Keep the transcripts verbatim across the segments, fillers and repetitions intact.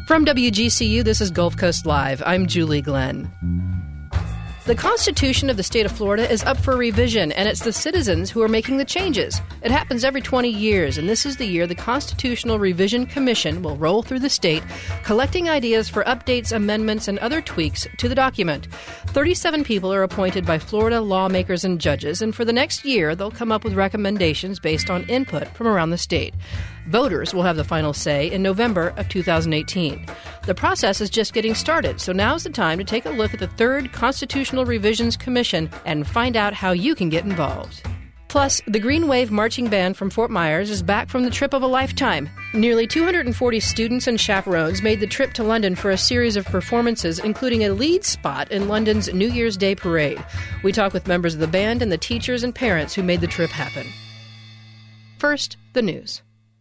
From W G C U, this is Gulf Coast Live. I'm Julie Glenn. The Constitution of the state of Florida is up for revision, and it's the citizens who are making the changes. It happens every twenty years, and this is the year the Constitutional Revision Commission will roll through the state, collecting ideas for updates, amendments, and other tweaks to the document. thirty-seven people are appointed by Florida lawmakers and judges, and for the next year, they'll come up with recommendations based on input from around the state. Voters will have the final say in November of two thousand eighteen. The process is just getting started, so now's the time to take a look at the Third Constitutional Revisions Commission and find out how you can get involved. Plus, the Green Wave Marching Band from Fort Myers is back from the trip of a lifetime. Nearly two hundred forty students and chaperones made the trip to London for a series of performances, including a lead spot in London's New Year's Day parade. We talk with members of the band and the teachers and parents who made the trip happen. First, the news.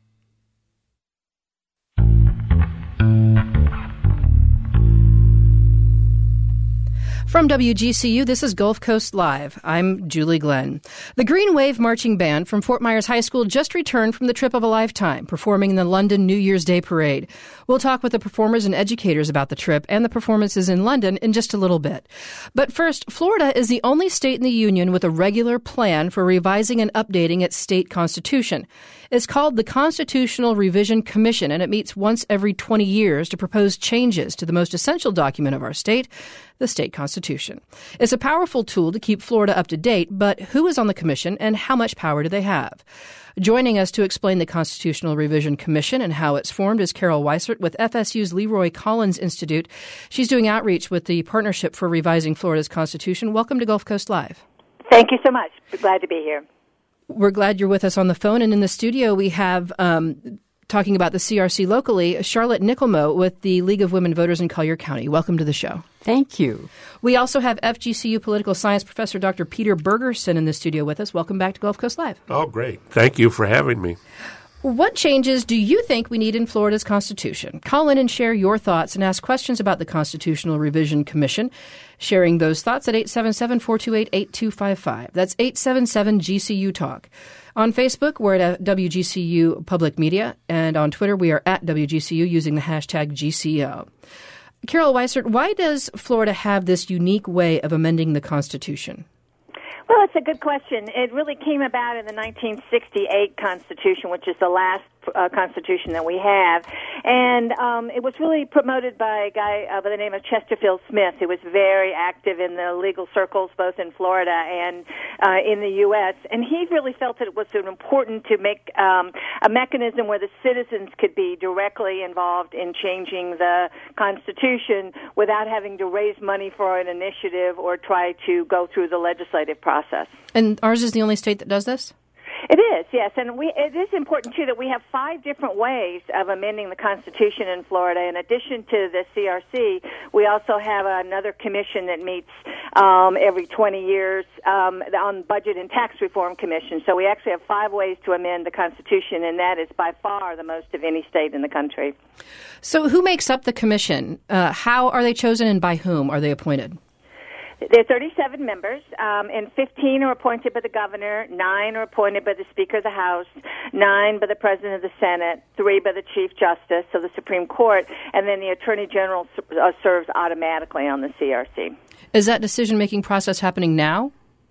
From W G C U, this is Gulf Coast Live. I'm Julie Glenn. The Green Wave Marching Band from Fort Myers High School just returned from the trip of a lifetime, performing in the London New Year's Day Parade. We'll talk with the performers and educators about the trip and the performances in London in just a little bit. But first, Florida is the only state in the Union with a regular plan for revising and updating its state constitution. It's called the Constitutional Revision Commission, and it meets once every twenty years to propose changes to the most essential document of our state, the state constitution. It's a powerful tool to keep Florida up to date, but who is on the commission and how much power do they have? Joining us to explain the Constitutional Revision Commission and how it's formed is Carol Weissert with F S U's Leroy Collins Institute. She's doing outreach with the Partnership for Revising Florida's Constitution. Welcome to Gulf Coast Live. Thank you so much. We're glad to be here. We're glad you're with us on the phone. And in the studio, we have, um, talking about the C R C locally, Charlotte Nickelmo with the League of Women Voters in Collier County. Welcome to the show. Thank you. We also have F G C U political science professor Doctor Peter Bergerson in the studio with us. Welcome back to Gulf Coast Live. Oh, great. Thank you for having me. What changes do you think we need in Florida's Constitution? Call in and share your thoughts and ask questions about the Constitutional Revision Commission. Sharing those thoughts at eight seven seven, four two eight, eight two five five. That's eight seven seven G C U Talk. On Facebook, we're at W G C U Public Media, and on Twitter, we are at W G C U using the hashtag G C O. Carol Weissert, why does Florida have this unique way of amending the Constitution? Well, it's a good question. It really came about in the nineteen sixty-eight Constitution, which is the last uh, Constitution that we have. And um, it was really promoted by a guy uh, by the name of Chesterfield Smith, who was very active in the legal circles, both in Florida and uh, in the U S And he really felt that it was important to make um, a mechanism where the citizens could be directly involved in changing the Constitution without having to raise money for an initiative or try to go through the legislative process. And ours is the only state that does this? It is, yes, and we, it is important, too, that we have five different ways of amending the Constitution in Florida. In addition to the C R C, we also have another commission that meets um, every twenty years um, on Budget and Tax Reform Commission. So we actually have five ways to amend the Constitution, and that is by far the most of any state in the country. So who makes up the commission? Uh, how are they chosen, and by whom are they appointed? There are thirty-seven members, um, and fifteen are appointed by the governor, nine are appointed by the Speaker of the House, nine by the President of the Senate, three by the Chief Justice of the Supreme Court, and then the Attorney General uh, serves automatically on the C R C. Is that decision-making process happening now?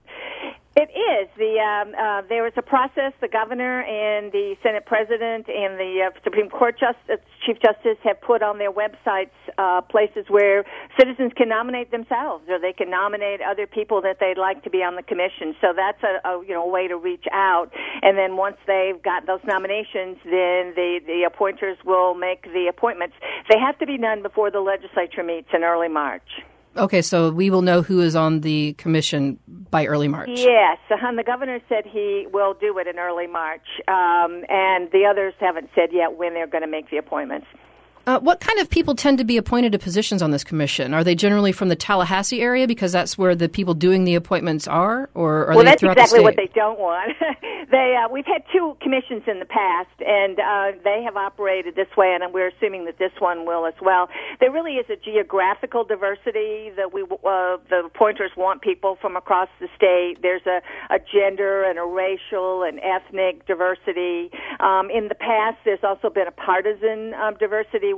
It is. The um, uh, there is a process. The governor and the Senate President and the uh, Supreme Court Justice, Chief Justice have put on their websites uh, places where citizens can nominate themselves, or they can nominate other people that they'd like to be on the commission. So that's a, a you know way to reach out. And then once they've got those nominations, then the the appointers will make the appointments. They have to be done before the legislature meets in early March. Okay, so we will know who is on the commission by early March. Yes, and the governor said he will do it in early March, um, and the others haven't said yet when they're going to make the appointments. Uh, what kind of people tend to be appointed to positions on this commission? Are they generally from the Tallahassee area because that's where the people doing the appointments are, or are well, they throughout the state? Well, that's exactly what they don't want. they uh, we've had two commissions in the past, and uh, they have operated this way, and we're assuming that this one will as well. There really is a geographical diversity that we uh, the appointers want people from across the state. There's a, a gender and a racial and ethnic diversity. Um, in the past, there's also been a partisan um, diversity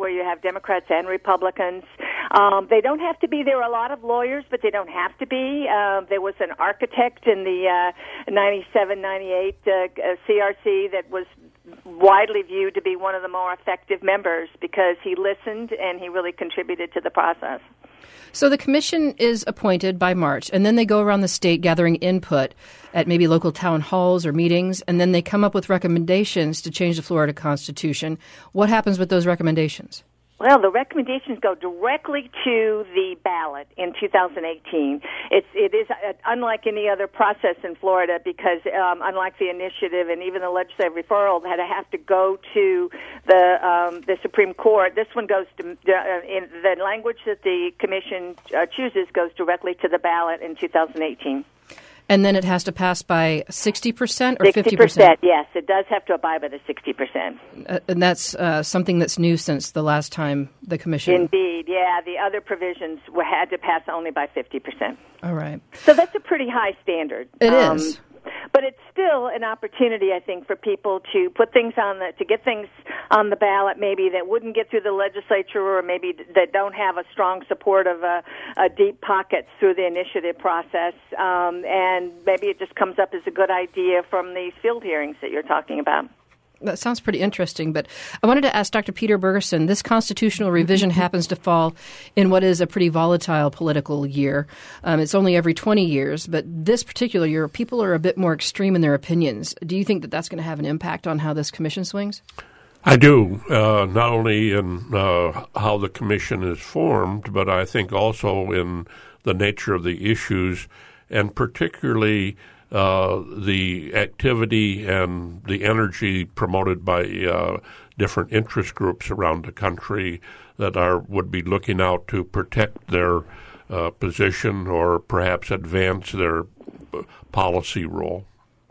where you have Democrats and Republicans. Um, they don't have to be. There are a lot of lawyers, but they don't have to be. Um, there was an architect in the uh, ninety-seven ninety-eight uh, C R C that was widely viewed to be one of the more effective members because he listened and he really contributed to the process. So the commission is appointed by March, and then they go around the state gathering input at maybe local town halls or meetings, and then they come up with recommendations to change the Florida Constitution. What happens with those recommendations? Well, the recommendations go directly to the ballot in two thousand eighteen. It's, it is uh, unlike any other process in Florida because um, unlike the initiative and even the legislative referral had to have to go to the um, the Supreme Court, this one goes to uh, in the language that the commission uh, chooses goes directly to the ballot in two thousand eighteen. And then it has to pass by sixty percent or fifty percent? sixty percent, yes. It does have to abide by the sixty percent. Uh, and that's uh, something that's new since the last time the commission... Indeed, yeah. The other provisions were, had to pass only by fifty percent. All right. So that's a pretty high standard. It um, is. But it's still an opportunity, I think, for people to put things on the, to get things on the ballot maybe that wouldn't get through the legislature or maybe that don't have a strong support of a, a deep pockets through the initiative process. Um, and maybe it just comes up as a good idea from these field hearings that you're talking about. That sounds pretty interesting, but I wanted to ask Doctor Peter Bergersen, this constitutional revision happens to fall in what is a pretty volatile political year. Um, it's only every twenty years, but this particular year, people are a bit more extreme in their opinions. Do you think that that's going to have an impact on how this commission swings? I do, uh, not only in uh, how the commission is formed, but I think also in the nature of the issues, and particularly Uh, the activity and the energy promoted by uh, different interest groups around the country that are would be looking out to protect their uh, position or perhaps advance their policy role.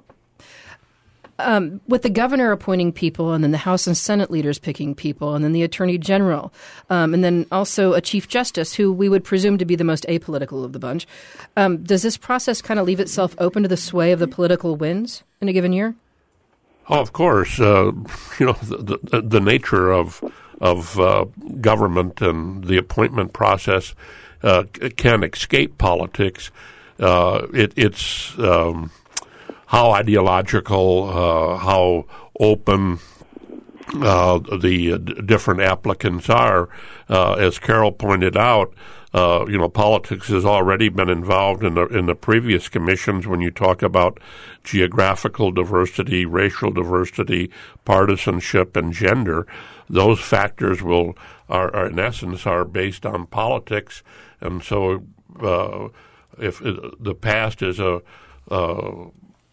Um, with the governor appointing people and then the House and Senate leaders picking people and then the Attorney General um, and then also a Chief Justice who we would presume to be the most apolitical of the bunch, um, does this process kind of leave itself open to the sway of the political winds in a given year? Oh, of course. Uh, you know, the, the, the nature of, of uh, government and the appointment process uh, can escape politics. Uh, it, it's... Um, how ideological, uh, how open uh, the uh, d- different applicants are. Uh, as Carol pointed out, uh, you know, politics has already been involved in the in the previous commissions when you talk about geographical diversity, racial diversity, partisanship, and gender. Those factors will are, are in essence are based on politics, and so uh, if uh, the past is a uh,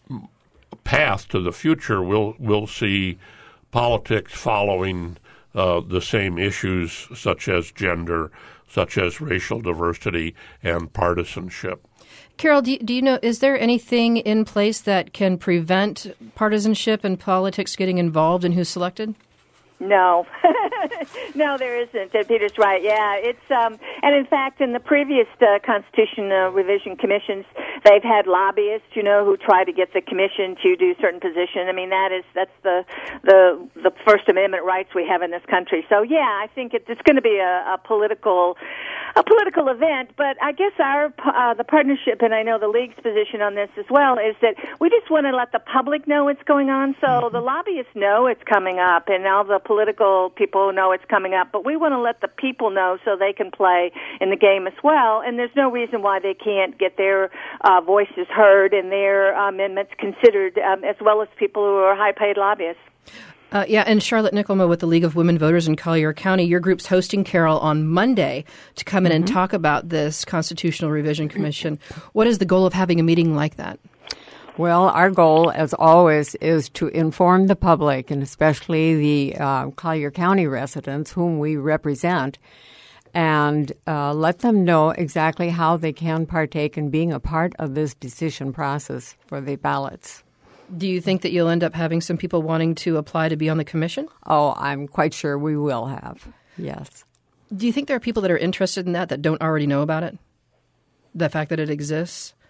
path to the future, we'll we'll see politics following uh, the same issues such as gender, such as racial diversity, and partisanship. Carol, do you, do you know, is there anything in place that can prevent partisanship and politics getting involved in who's selected? No, no, there isn't. Uh, Peter's right. Yeah, it's um, and in fact, in the previous uh, Constitution uh, revision commissions, they've had lobbyists, you know, who try to get the commission to do certain position. I mean, that is that's the the the First Amendment rights we have in this country. So yeah, I think it, it's going to be a, a political a political event. But I guess our uh, the partnership, and I know the league's position on this as well, is that we just want to let the public know what's going on. So mm-hmm. the lobbyists know it's coming up, and all the political people know it's coming up, but we want to let the people know so they can play in the game as well, and there's no reason why they can't get their uh, voices heard and their uh, amendments considered, um, as well as people who are high-paid lobbyists. Uh, yeah, and Charlotte Nickelma with the League of Women Voters in Collier County, your group's hosting Carol on Monday to come in mm-hmm. and talk about this Constitutional Revision Commission. What is the goal of having a meeting like that? Well, our goal, as always, is to inform the public, and especially the uh, Collier County residents whom we represent, and uh, let them know exactly how they can partake in being a part of this decision process for the ballots. Do you think that you'll end up having some people wanting to apply to be on the commission? Oh, I'm quite sure we will have, yes. Do you think there are people that are interested in that that don't already know about it? The fact that it exists?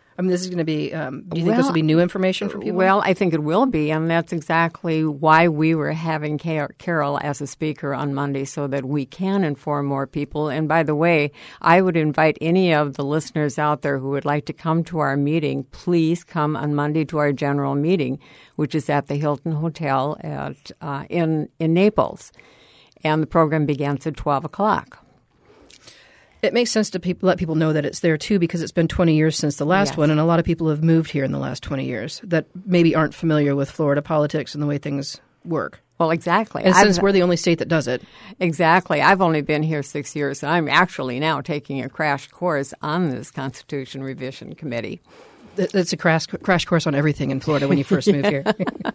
I mean, this is going to be, um, do you think well, this will be new information for people? Well, I think it will be, and that's exactly why we were having Carol as a speaker on Monday, so that we can inform more people. And by the way, I would invite any of the listeners out there who would like to come to our meeting, please come on Monday to our general meeting, which is at the Hilton Hotel at uh, in, in Naples. And the program begins at twelve o'clock. It makes sense to people, let people know that it's there, too, because it's been twenty years since the last yes. one, and a lot of people have moved here in the last twenty years that maybe aren't familiar with Florida politics and the way things work. Well, exactly. And I've, since we're the only state that does it. Exactly. I've only been here six years. I'm actually now taking a crash course on this Constitution Revision Committee. It's a crash, crash course on everything in Florida when you first move here.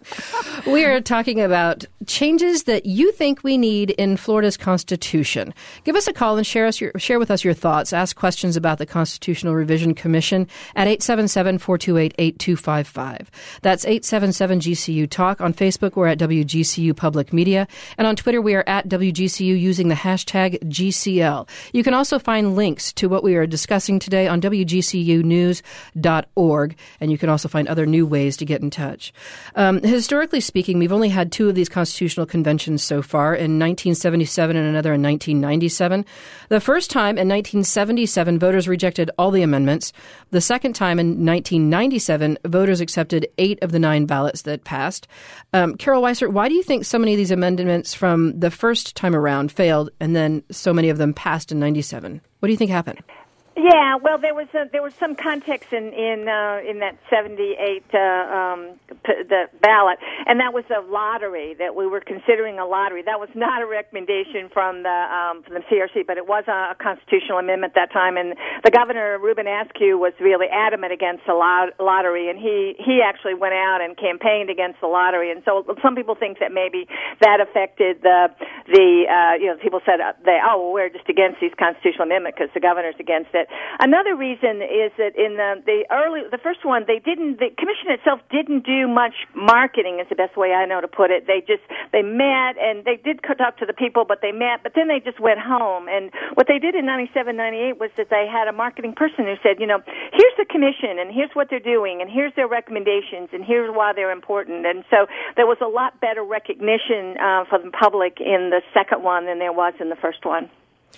We are talking about changes that you think we need in Florida's Constitution. Give us a call and share us your, share with us your thoughts. Ask questions about the Constitutional Revision Commission at eight seven seven, four two eight, eight two five five. That's eight seven seven G C U Talk. On Facebook, we're at W G C U Public Media. And on Twitter, we are at W G C U using the hashtag G C L. You can also find links to what we are discussing today on W G C U news dot org. And you can also find other new ways to get in touch. Um, historically speaking, we've only had two of these constitutional conventions so far, in nineteen seventy-seven and another in nineteen ninety-seven. The first time in nineteen seventy-seven, voters rejected all the amendments. The second time in nineteen ninety-seven, voters accepted eight of the nine ballots that passed. Um, Carol Weiser, why do you think so many of these amendments from the first time around failed and then so many of them passed in ninety-seven? What do you think happened? Yeah, well, there was a, there was some context in in uh, in that seventy-eight uh, um, p- the ballot, and that was a lottery that we were considering a lottery. That was not a recommendation from the um, from the C R C, but it was a, a constitutional amendment that time. And the governor, Ruben Askew, was really adamant against the lot- lottery, and he he actually went out and campaigned against the lottery. And so some people think that maybe that affected the the uh, you know people said uh, they oh well, we're just against these constitutional amendments because the governor's against it. Another reason is that in the, the early, the first one, they didn't, the commission itself didn't do much marketing is the best way I know to put it. They just, they met and they did talk to the people, but they met, but then they just went home. And what they did in ninety-seven, ninety-eight was that they had a marketing person who said, you know, here's the commission and here's what they're doing and here's their recommendations and here's why they're important. And so there was a lot better recognition uh, for the public in the second one than there was in the first one.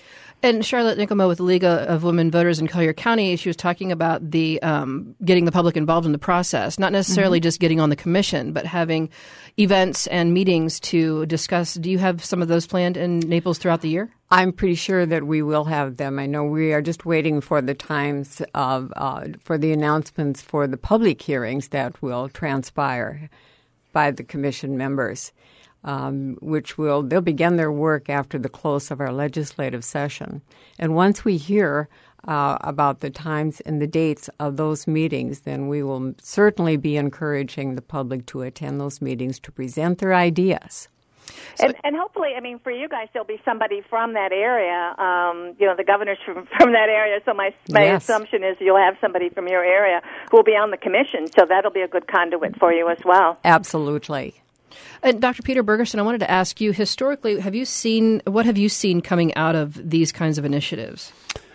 And Charlotte Nickelmo with the League of Women Voters in Collier County, she was talking about the um, getting the public involved in the process, not necessarily mm-hmm. just getting on the commission, but having events and meetings to discuss. Do you have some of those planned in Naples throughout the year? I'm pretty sure that we will have them. I know we are just waiting for the times of uh, for the announcements for the public hearings that will transpire by the commission members. Um, which will, they'll begin their work after the close of our legislative session. And once we hear uh, about the times and the dates of those meetings, then we will certainly be encouraging the public to attend those meetings to present their ideas. And, and hopefully, I mean, for you guys, there'll be somebody from that area. Um, you know, the governor's from, from that area. So my, my yes. assumption is you'll have somebody from your area who will be on the commission. So that'll be a good conduit for you as well. Absolutely. And Doctor Peter Bergerson, I wanted to ask you, historically, have you seen, what have you seen coming out of these kinds of initiatives?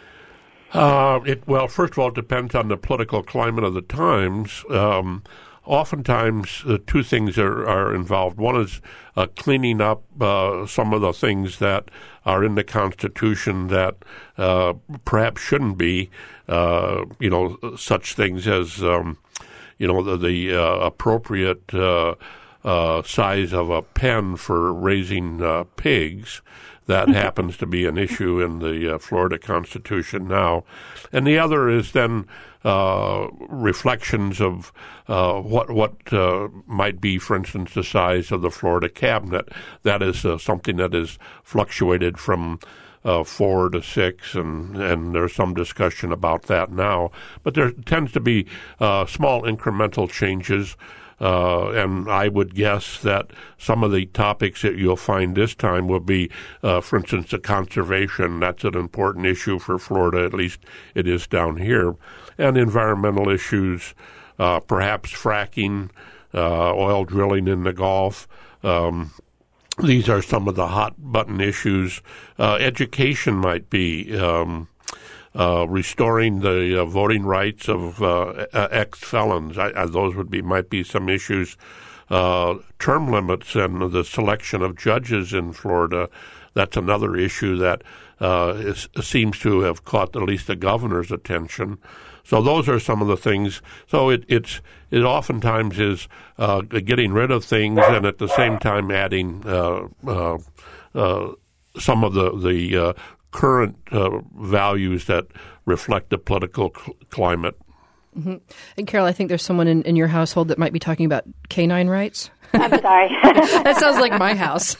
Uh, it, well, first of all, it depends on the political climate of the times. Um, oftentimes, uh, two things are, are involved. One is uh, cleaning up uh, some of the things that are in the Constitution that uh, perhaps shouldn't be, uh, you know, such things as, um, you know, the, the uh, appropriate uh Uh, size of a pen for raising uh, pigs. That happens to be an issue in the uh, Florida Constitution now. And the other is then uh, reflections of uh, what what uh, might be, for instance, the size of the Florida cabinet. That is uh, something that is fluctuated from uh, four to six, and, and there's some discussion about that now. But there tends to be uh, small incremental changes. Uh, and I would guess that some of the topics that you'll find this time will be, uh, for instance, the conservation. That's an important issue for Florida, at least it is down here. And environmental issues, uh, perhaps fracking, uh, oil drilling in the Gulf. Um, these are some of the hot button issues. Uh, education might be. Um, uh, restoring the uh, voting rights of uh, ex-felons. I, I, those would be might be some issues. Uh, term limits and the selection of judges in Florida. That's another issue that uh, is, seems to have caught at least the governor's attention. So those are some of the things. So it it's it oftentimes is uh, getting rid of things and at the same time adding uh, uh, uh, some of the the uh, current uh, values that reflect the political cl- climate. Mm-hmm. And Carol, I think there's someone in, in your household that might be talking about canine rights. I'm sorry. That sounds like my house.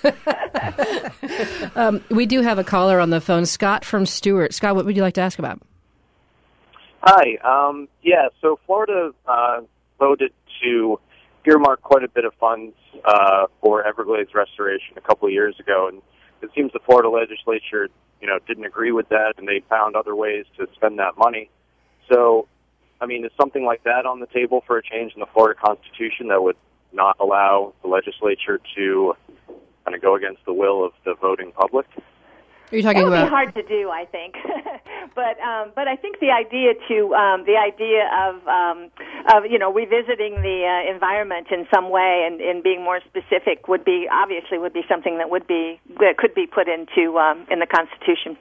um, we do have a caller on the phone, Scott from Stewart. Scott, what would you like to ask about? Hi. Um, yeah, so Florida uh, voted to earmark quite a bit of funds uh, for Everglades restoration a couple of years ago, and it seems the Florida legislature, you know, didn't agree with that, and they found other ways to spend that money. So, I mean, is something like that on the table for a change in the Florida Constitution that would not allow the legislature to kind of go against the will of the voting public? Are you talking that would about? Be hard to do, I think. but um, but I think the idea to um, the idea of um, of you know revisiting the uh, environment in some way and, and being more specific would be obviously would be something that would be that could be put into um, in the Constitution.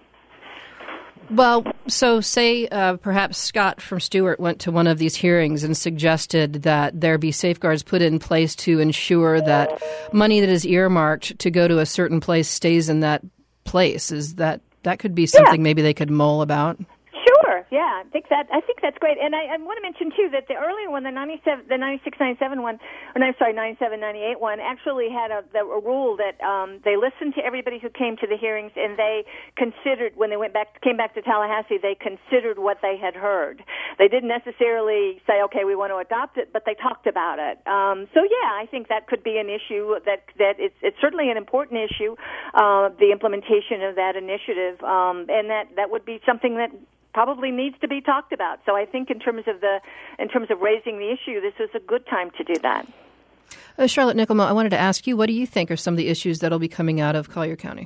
Well, so say uh, perhaps Scott from Stewart went to one of these hearings and suggested that there be safeguards put in place to ensure that money that is earmarked to go to a certain place stays in that place. Is that that could be something yeah. maybe they could mull about? Sure. Yeah, I think that I think that's great, and I, I want to mention too that the earlier one, the ninety-seven, the ninety-six, ninety-seven one, or no, sorry, ninety-seven, ninety-eight one, actually had a, the, a rule that um, they listened to everybody who came to the hearings, and they considered when they went back, came back to Tallahassee, they considered what they had heard. They didn't necessarily say, okay, we want to adopt it, but they talked about it. Um, so yeah, I think that could be an issue that that it's it's certainly an important issue, uh, the implementation of that initiative, um, and that that would be something that probably needs to be talked about. So I think in terms of the in terms of raising the issue, this is a good time to do that. Uh, Charlotte Nickelmo, I wanted to ask you, what do you think are some of the issues that will be coming out of Collier County?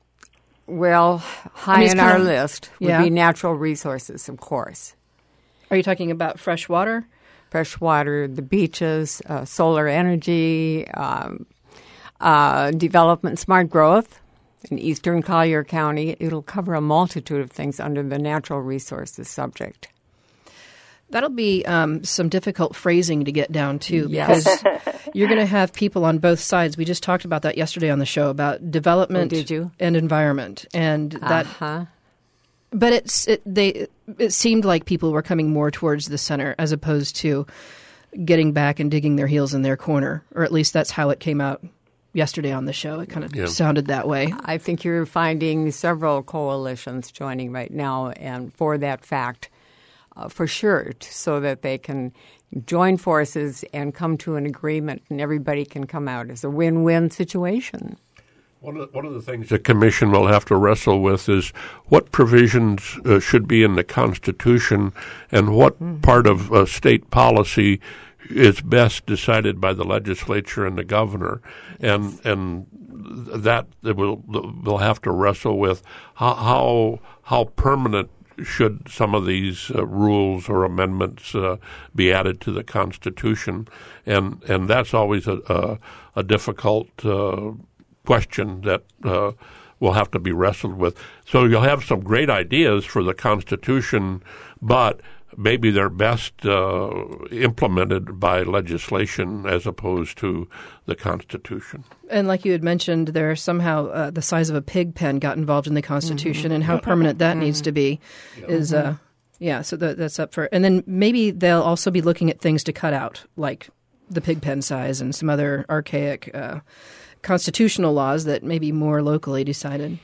Well, high I mean, on our of, list would yeah. be natural resources, of course. Are you talking about fresh water? Fresh water, the beaches, uh, solar energy, um, uh, development, smart growth. In eastern Collier County, it'll cover a multitude of things under the natural resources subject. That'll be um, some difficult phrasing to get down to yes. because you're going to have people on both sides. We just talked about that yesterday on the show about development oh, did you? and environment, and that. Uh-huh. But it's it, they. It seemed like people were coming more towards the center as opposed to getting back and digging their heels in their corner, or at least that's how it came out yesterday on the show. It kind of yeah. sounded that way. I think you're finding several coalitions joining right now, and for that fact, uh, for sure, so that they can join forces and come to an agreement, and everybody can come out as a win-win situation. One of, one of the things the Commission will have to wrestle with is what provisions uh, should be in the Constitution and what mm-hmm. part of uh, state policy is best decided by the legislature and the governor, and and that will will have to wrestle with how how, how permanent should some of these uh, rules or amendments uh, be added to the Constitution, and and that's always a a, a difficult uh, question that uh, will have to be wrestled with. So you'll have some great ideas for the Constitution, but maybe they're best uh, implemented by legislation as opposed to the Constitution. And like you had mentioned, there somehow uh, the size of a pig pen got involved in the Constitution, mm-hmm. and how permanent that needs to be yeah. is, uh, yeah, so that, that's up for. And then maybe they'll also be looking at things to cut out, like the pig pen size and some other archaic uh, constitutional laws that may be more locally decided.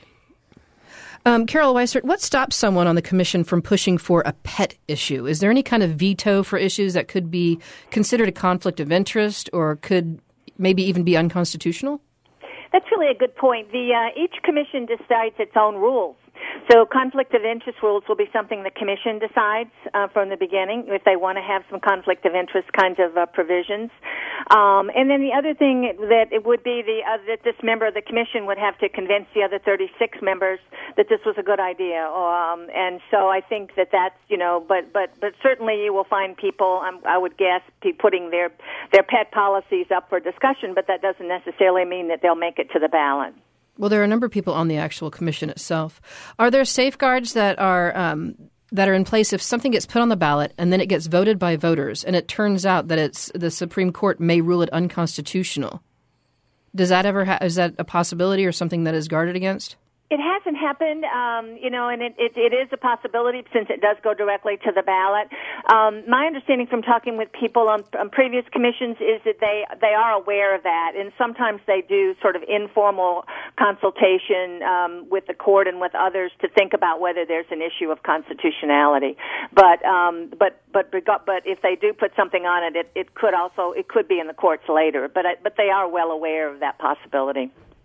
Um, Carol Weissert, what stops someone on the commission from pushing for a pet issue? Is there any kind of veto for issues that could be considered a conflict of interest or could maybe even be unconstitutional? That's really a good point. The uh, each commission decides its own rules. So conflict of interest rules will be something the commission decides uh, from the beginning if they want to have some conflict of interest kinds of uh, provisions. Um, and then the other thing that it would be the uh, that this member of the commission would have to convince the other thirty-six members that this was a good idea. Um, and so I think that that's, you know, but but but certainly you will find people, um, I would guess, putting their their pet policies up for discussion, but that doesn't necessarily mean that they'll make it to the ballot. Well, there are a number of people on the actual commission itself. Are there safeguards that are um, that are in place if something gets put on the ballot and then it gets voted by voters and it turns out that it's the Supreme Court may rule it unconstitutional? Does that ever ha- is that a possibility or something that is guarded against? It hasn't happened, um, you know, and it, it, it is a possibility since it does go directly to the ballot. Um, my understanding from talking with people on, on previous commissions is that they they are aware of that, and sometimes they do sort of informal consultation um, with the court and with others to think about whether there's an issue of constitutionality. But um, but but but if they do put something on it, it, it could also it could be in the courts later. But but they are well aware of that possibility.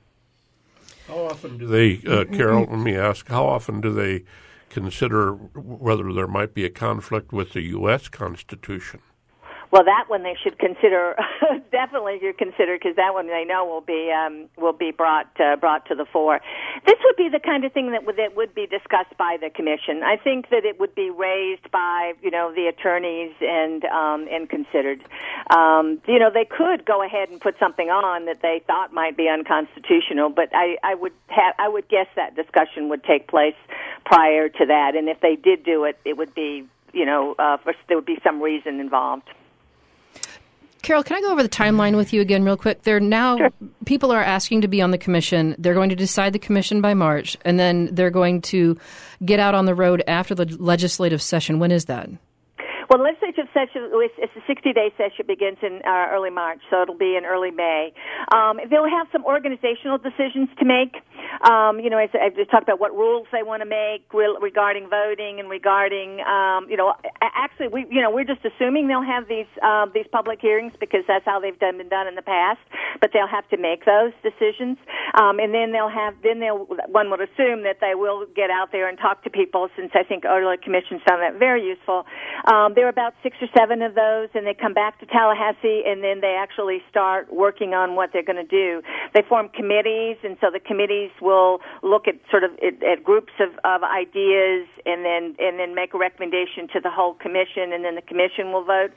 How often do they, uh, Carol, let me ask, how often do they consider whether there might be a conflict with the U S Constitution? Well, that one they should consider, definitely should consider, because that one they know will be um, will be brought uh, brought to the fore. This would be the kind of thing that would, that would be discussed by the commission. I think that it would be raised by, you know, the attorneys and um, and considered. Um, you know, they could go ahead and put something on that they thought might be unconstitutional, but I, I would have I would guess that discussion would take place prior to that, and if they did do it, it would be, you know, uh, for, there would be some reason involved. Carol, can I go over the timeline with you again real quick? There now Sure. People are asking to be on the commission. They're going to decide the commission by March, and then they're going to get out on the road after the legislative session. When is that? Well, the legislative session, it's a sixty-day session, begins in uh, early March, so it'll be in early May. Um, they'll have some organizational decisions to make. Um, you know, as I've just talked about what rules they want to make regarding voting and regarding, um, you know, actually, we, you know, we're just assuming they'll have these uh, these public hearings because that's how they've done been done in the past. But they'll have to make those decisions, um, and then they'll have then they'll one would assume that they will get out there and talk to people. Since I think earlier commissions found that very useful. Um, There are about six or seven of those, and they come back to Tallahassee, and then they actually start working on what they're going to do. They form committees, and so the committees will look at sort of at, at groups of, of ideas, and then and then make a recommendation to the whole commission, and then the commission will vote.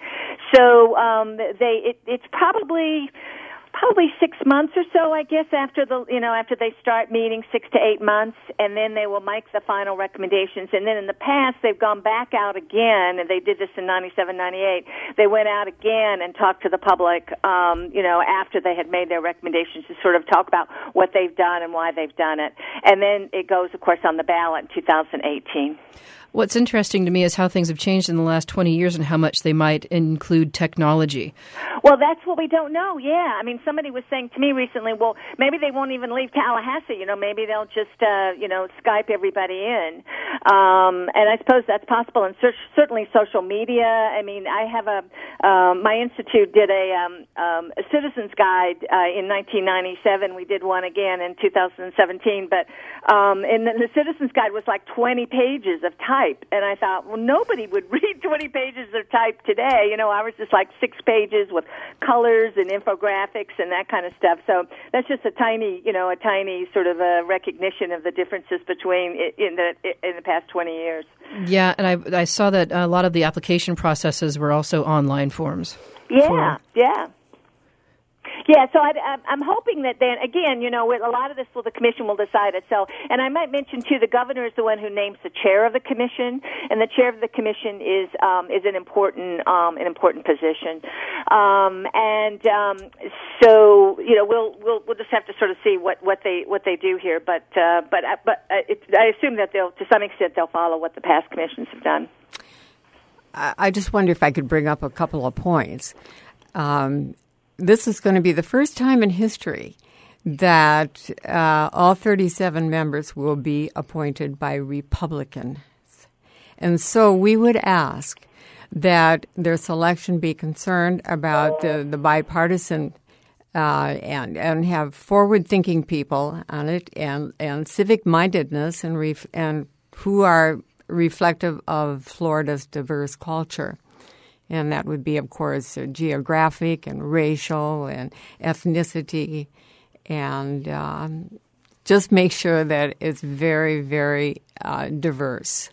So um, they it, it's probably. Probably six months or so, I guess, after the you know after they start meeting, six to eight months, and then they will make the final recommendations. And then in the past, they've gone back out again, and they did this in ninety-seven, ninety-eight. They went out again and talked to the public, um, you know, after they had made their recommendations to sort of talk about what they've done and why they've done it. And then it goes, of course, on the ballot in two thousand eighteen. What's interesting to me is how things have changed in the last twenty years and how much they might include technology. Well, that's what we don't know, yeah. I mean, somebody was saying to me recently, well, maybe they won't even leave Tallahassee, you know, maybe they'll just, uh, you know, Skype everybody in. Um, and I suppose that's possible, and cer- certainly social media. I mean, I have a, um, my institute did a, um, um, a citizen's guide uh, in nineteen ninety-seven. We did one again in two thousand seventeen, but um, and the, the citizen's guide was like twenty pages of type. And I thought, well, nobody would read twenty pages of type today. You know, ours is like six pages with colors and infographics and that kind of stuff. So that's just a tiny, you know, a tiny sort of a recognition of the differences between in the in the past twenty years. Yeah, and I I saw that a lot of the application processes were also online forms. Yeah, for- yeah. Yeah, so I, I'm hoping that then, again, you know, a lot of this will the commission will decide itself. And I might mention, too, the governor is the one who names the chair of the commission, and the chair of the commission is um, is an important um, an important position. Um, and um, so, you know, we'll we'll we'll just have to sort of see what, what they what they do here. But uh, but but uh, it, I assume that they'll, to some extent, they'll follow what the past commissions have done. I just wonder if I could bring up a couple of points. Um, This is going to be the first time in history that uh, all thirty-seven members will be appointed by Republicans. And so we would ask that their selection be concerned about the, the bipartisan uh, and and have forward-thinking people on it, and, and civic-mindedness, and ref, and who are reflective of Florida's diverse culture. And that would be, of course, uh, geographic and racial and ethnicity, and um, just make sure that it's very, very uh, diverse.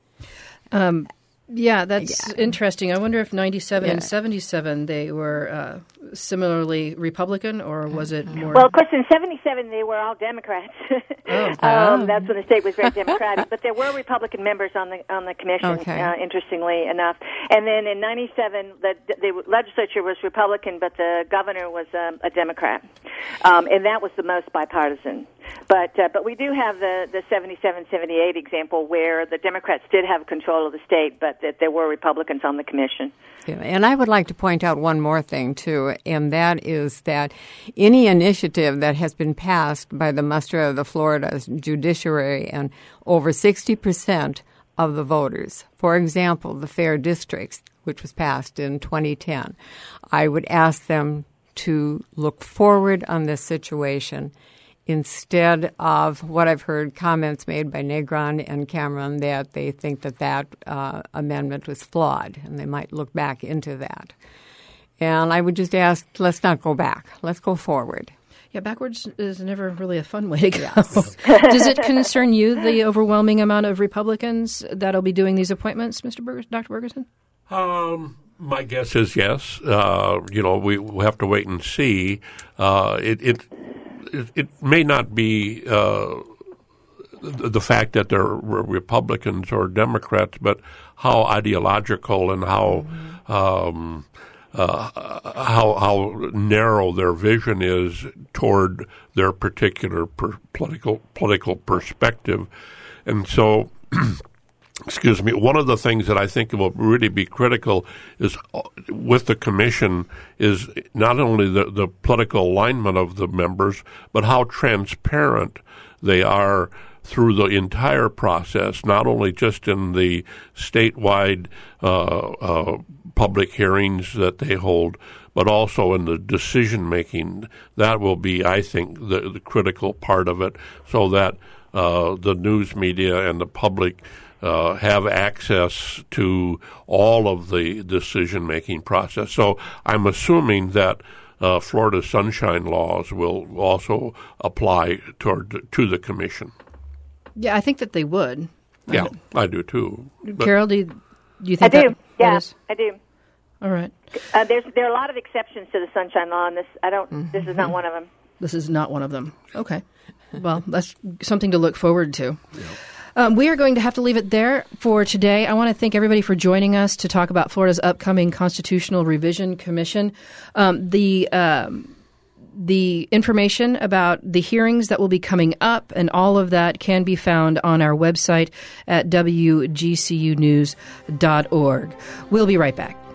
Um, yeah, that's yeah. interesting. I wonder if ninety-seven yeah. and seventy-seven, they were uh, similarly Republican, or was it more... Well, of course, in seventy-seven, they were all Democrats. Oh. um, that's when the state was very Democratic. But there were Republican members on the on the commission, okay. uh, interestingly enough. And then in ninety-seven, the, the legislature was Republican, but the governor was um, a Democrat. Um, and that was the most bipartisan. But uh, but we do have the, the seventy-seven seventy-eight example where the Democrats did have control of the state, but that there were Republicans on the commission. Yeah, and I would like to point out one more thing, too, and that is that any initiative that has been passed by the muster of the Florida judiciary and over sixty percent of the voters, for example, the Fair Districts, which was passed in twenty ten, I would ask them to look forward on this situation instead of what I've heard comments made by Negron and Cameron that they think that that uh, amendment was flawed, and they might look back into that. And I would just ask, let's not go back. Let's go forward. Yeah, backwards is never really a fun way to go. Yes. Does it concern you, the overwhelming amount of Republicans that'll be doing these appointments, Mister Berger, Doctor Bergerson? Um, my guess is yes. Uh, you know, we we'll have to wait and see. Uh, it, it It, it may not be uh, the fact that they're Republicans or Democrats, but how ideological and how um, uh, how how narrow their vision is toward their particular per- political political perspective, and so. Excuse me. One of the things that I think will really be critical is uh, with the commission is not only the, the political alignment of the members, but how transparent they are through the entire process, not only just in the statewide uh, uh, public hearings that they hold, but also in the decision making. That will be, I think, the, the critical part of it, so that uh, the news media and the public Uh, have access to all of the decision-making process. So I'm assuming that uh, Florida sunshine laws will also apply toward to the commission. Yeah, I think that they would. Yeah, I do too. But Carol, do you, do you think I do. that, yeah, that is? I do. All right. Uh, there's there are a lot of exceptions to the sunshine law, and this I don't. Mm-hmm. This is not one of them. This is not one of them. Okay. Well, that's something to look forward to. Yeah. Um, we are going to have to leave it there for today. I want to thank everybody for joining us to talk about Florida's upcoming Constitutional Revision Commission. Um, the um, the information about the hearings that will be coming up and all of that can be found on our website at w g c u news dot org. We'll be right back.